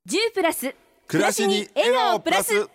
10プラス暮らしに笑顔プラス。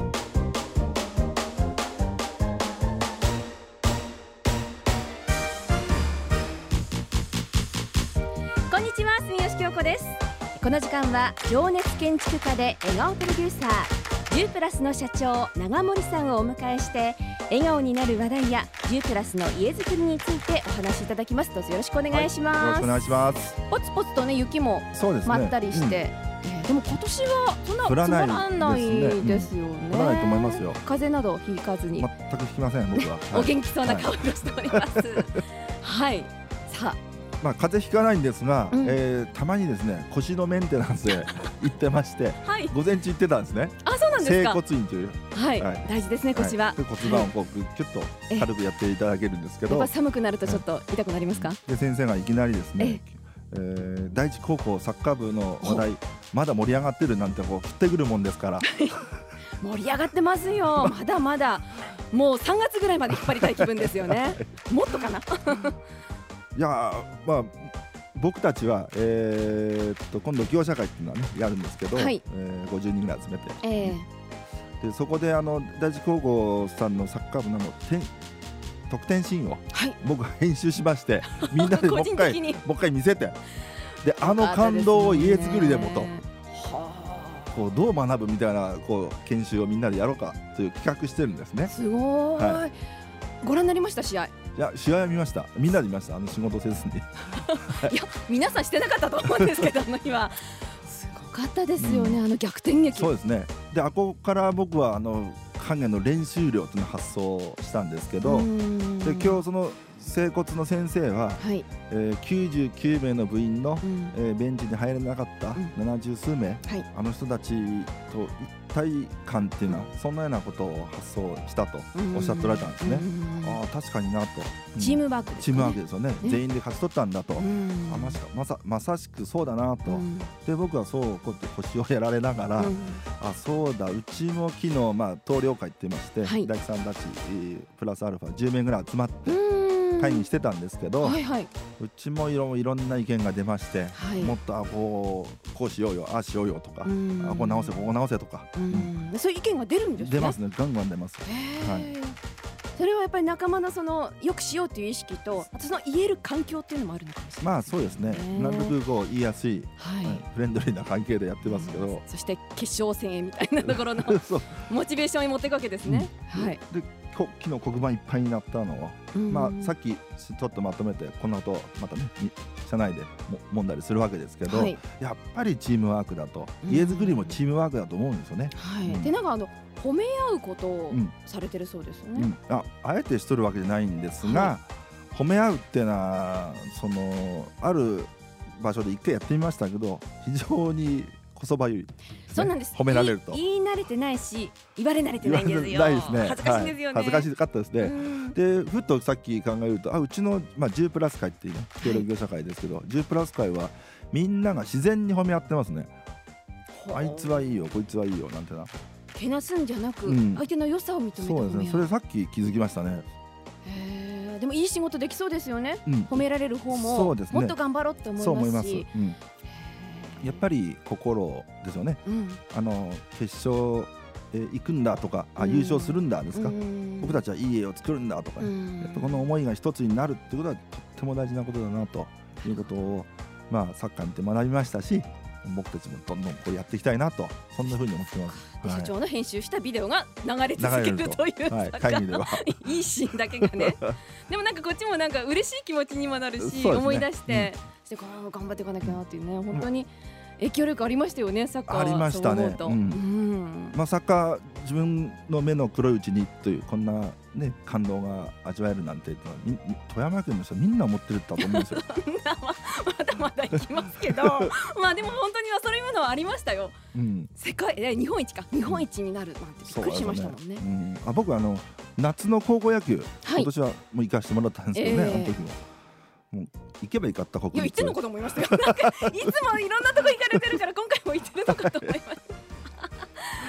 こんにちは、住吉京子です。この時間は情熱建築家で笑顔プロデューサー10プラスの社長長森さんをお迎えして、笑顔になる話題や10プラスの家づくりについてお話しいただきます。どうぞよろしくお願いします。 よろしくお願いします。 ポツポツとね、雪もまったりして、でも今年はそんな降らない積もらないですよね。 降らないと思いますよ。 風邪などひかずに全く引きません、僕は。 お元気そうな顔をしております。はい、さあ、 風邪ひかないんですが、たまにですね、腰のメンテナンスで行ってまして、午前中行ってたんですね。 あ、そうなんですか。 整骨院という、 大事ですね、腰は。 骨盤をこうキュッと軽くやっていただけるんですけど、 やっぱ寒くなるとちょっと痛くなりますか。 で、先生がいきなりですね、第一高校サッカー部の話題まだ盛り上がってるなんてこう振ってくるもんですから盛り上がってますよ。まだまだもう3月ぐらいまで引っ張りたい気分ですよね。もっとかな。 いや、僕たちは、今度業者会っていうのはねやるんですけど、50人ぐらい集めて、でそこで第一高校さんのサッカー部の得点シーンを僕が編集しまして、みんなでもう一回見せて、で感動を家づくりでもと、こうどう学ぶみたいなこう研修をみんなでやろうかという企画してるんですね。 すごい、ご覧になりました？試合。いや、試合は見ました。みんなで見ました。仕事せずに。いや、皆さんしてなかったと思うんですけど、今すごかったですよね、逆転劇。 そうですね。で、ここから僕は影の練習量というのを発想したんですけど、で今日その整骨の先生は、99名の部員の、ベンチに入れなかった70数名、あの人たちと一体感っていうのは、そんなようなことを発想したとおっしゃっておられたんですね。確かになと、 チームワークですね。 チームワークですよね。全員で勝ち取ったんだと、まさしくそうだなと、で僕はそうこうやって腰をやられながら、そうだ、うちも昨日棟梁会って言いまして、大工さんたちプラスアルファ10名ぐらい集まって会議してたんですけど、うちもいろんな意見が出まして、もっとこうしようよ、しようよとか、こう直せ、ここ直せとか、 そういう意見が出るんですね。 出ますね、ガンガン出ます。 それはやっぱり仲間のよくしようという意識と、あと言える環境っていうのもあるのかもしれない。 そうですね。なるべくこう言いやすい、フレンドリーな関係でやってますけど、 そして決勝戦へみたいなところのモチベーションに持っていくわけですね。 で、昨日黒板いっぱいになったのを、さっきちょっとまとめてこの後またね社内で揉んだりするわけですけど、やっぱりチームワークだと、家づくりもチームワークだと思うんですよね。 で、なんか褒め合うことをされてるそうですね。 あえてしとるわけじゃないんですが、褒め合うっていうのはある場所で一回やってみましたけど、非常にこそばゆい。 そうなんです。 褒められると言い慣れてないし、言われ慣れてないんですよ。 ないですね。 恥ずかしいんですよね。 恥ずかしかったですね。で、ふっとさっき考えると、うちの10プラス会っていうね、協力業者会ですけど、10プラス会はみんなが自然に褒め合ってますね。あいつはいいよ、こいつはいいよなんてな。 けなすんじゃなく、相手の良さを認めて褒め合う。そうですね。 それさっき気づきましたね。 でもいい仕事できそうですよね。褒められる方ももっと頑張ろうって思いますし。そう思います。 やっぱり心ですよね。決勝行くんだとか、優勝するんだですか、僕たちはいい家を作るんだとか、やっぱこの思いが一つになるってことはとっても大事なことだなということを、サッカーにて学びましたし、僕たちもどんどんこうやっていきたいなと、そんな風に思ってます。 社長の編集したビデオが流れ続けるという、 会議ではいいシーンだけがね。でもなんかこっちもなんか嬉しい気持ちにもなるし、思い出して、頑張っていかなきゃなっていうね、本当に影響力ありましたよね、サッカーは。 ありましたね。サッカー、自分の目の黒いうちにという、こんなね感動が味わえるなんて、富山県の人みんな思ってると思うんですよ。 まだまだいきますけど、でも本当にそういうものはありましたよ。世界日本一か、日本一になるなんてびっくりしましたもんね。 僕は夏の高校野球、今年はもう行かせてもらったんですけどね、あの時も。もう行けばよかった国立。 行ってんのかと思いましたよ。いつもいろんなとこ行かれてるから、今回も行ってるのかと思いました。なんか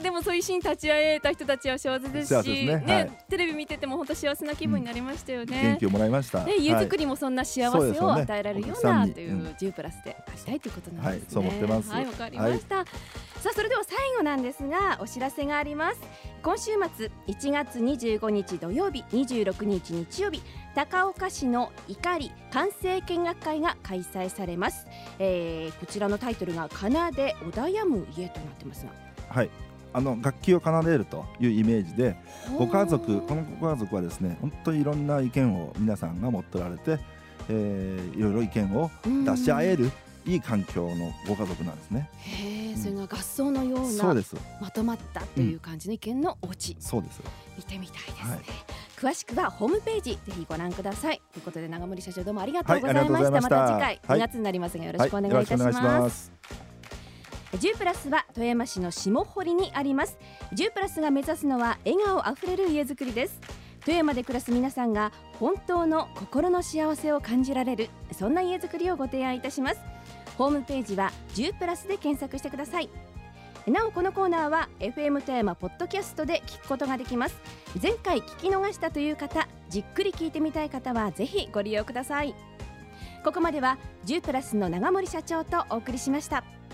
でもそういうシーン立ち会えた人たちは幸せですし、テレビ見てても本当幸せな気分になりましたよね。 元気をもらいました。 家づくりもそんな幸せを与えられるようなという10プラスでありたいということなんですね。 そう思ってます。 はい、わかりました。さあそれでは最後なんですがお知らせがあります。今週末1月25日土曜日26日日曜日高岡市の怒り完成見学会が開催されます。こちらのタイトルが奏で穏やむ家となってますが、はい、 楽器を奏でるというイメージでこのご家族はですね本当にいろんな意見を皆さんが持っておられて、いろいろ意見を出し合えるいい環境のご家族なんですね。 それが合奏のようなまとまったという感じの意見のお家、 そうです。 見てみたいですね。詳しくはホームページぜひご覧ください。ということで長森社長どうもありがとうございました。また次回2月になりますがよろしくお願いいたします。10プラスは富山市の下堀にあります。10プラスが目指すのは笑顔あふれる家づくりです。富山で暮らす皆さんが本当の心の幸せを感じられるそんな家づくりをご提案いたします。ホームページは10プラスで検索してください。なおこのコーナーは FM 富山ポッドキャストで聞くことができます。前回聞き逃したという方、じっくり聞いてみたい方はぜひご利用ください。ここまでは10プラスの長森社長とお送りしました。